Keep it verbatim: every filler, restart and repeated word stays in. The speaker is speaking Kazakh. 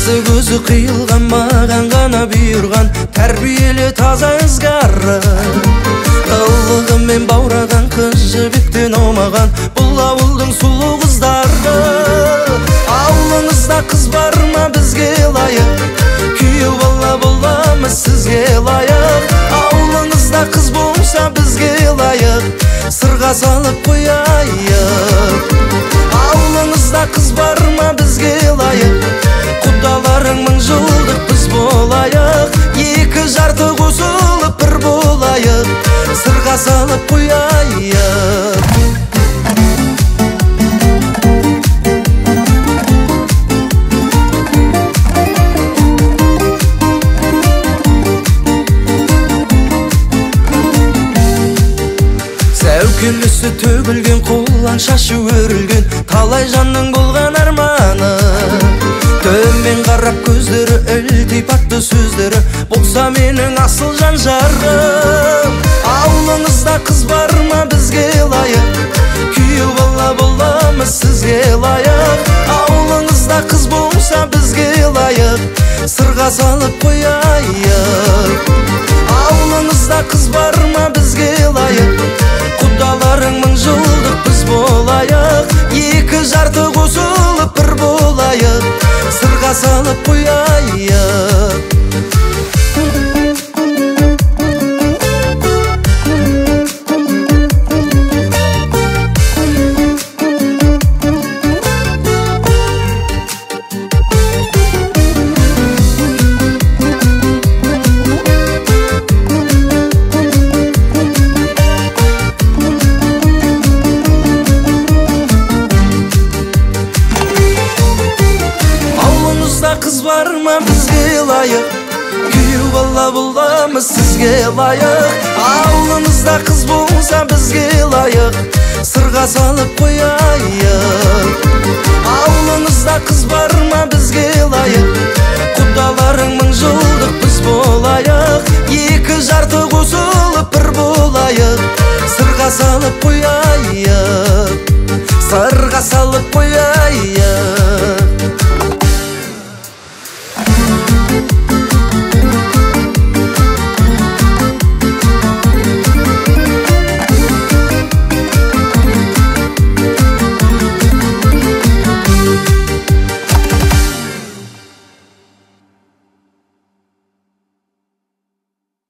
Қызды көзі қиылған, маған ғана бұйырған, тәрбиелі таза ызғары. Қылығымен баураған қыз жібектен аумаған, бұл ауылдың сұлу қыздары. Ауылыңызда қыз бар ма бізге лайық? Күйеу бала боламыз сізге лайық. Ауылыңызда қыз болса бізге лайық, сырға салып қояйық. Ауылыңызда қыз бар ма бізге лайық? Құдаларың мың жылдық біз болайық. Екі жарты қосылып бір болайық, сырға салып қояйық. Сәукелесі төгілген, қолан шашы өрілген, талай жанның болған арманы. Төмен қарап көздері ілтип атты сөздері, болса менің асыл жан жарым. Ауылыңызда қыз бар ма бізге лайық? Күйеу бала боламыз сізге лайық. Ауылыңызда қыз болса бізге лайық, сырға салып қояйық. Ауылыңызда қыз бар ма бізге лайық? Құдаларың мың жылдық біз болайық. Екі жарты қосылып бір болайық, сырға салып қояйық. Қыз бар ма бізге лайық? Күйеу бала боламыз сізге лайық. Ауылыңызда қыз болса бізге лайық, сырға салып қояйық. Ауылыңызда қыз бар ма бізге